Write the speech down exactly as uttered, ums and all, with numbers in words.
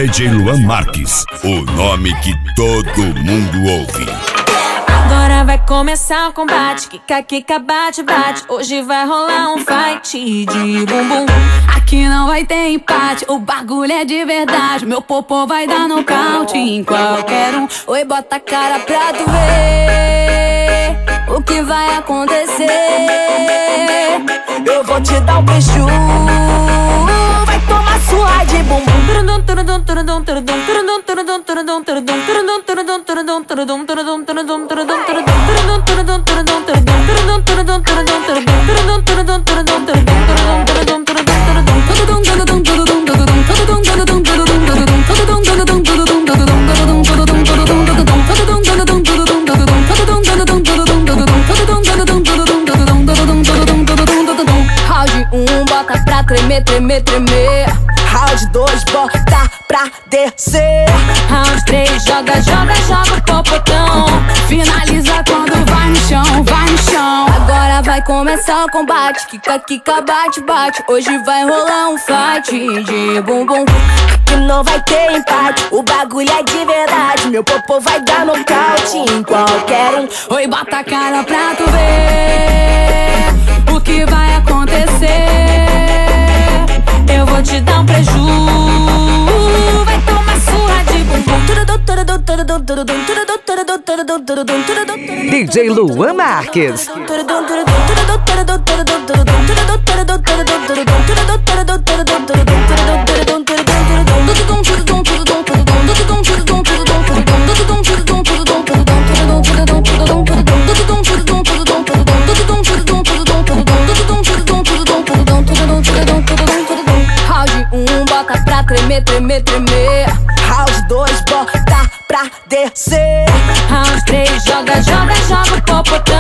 D J Luan Marques, o nome que todo mundo ouve. Agora vai começar o combate, quica, quica, bate, bate. Hoje vai rolar um fight de bumbum. Aqui não vai ter empate, o bagulho é de verdade. Meu popô vai dar nocaute em qualquer um. Oi, bota a cara pra tu ver o que vai acontecer. Eu vou te dar um beijo, vai tomar sua de bumbum. Round um, bota pra tremer, tremer, tremer. Round dois, bota pra descer. Round três, joga, joga, joga o popotão. Finaliza quando vai no chão, vai no chão. Agora vai começar o combate, quica, quica, bate, bate. Hoje vai rolar um fight de bumbum. Que não vai ter empate, o bagulho é de verdade. Meu popô vai dar nocaute em qualquer um. Oi, bota a cara pra tu ver o que vai acontecer. Eu vou te dar um preju, vai tomar surra de bumbum. D J Luan Marques. Round um, bota pra tremer, tremer, tremer. Round dois, bota pra descer. Round três, joga, joga, joga o popotão.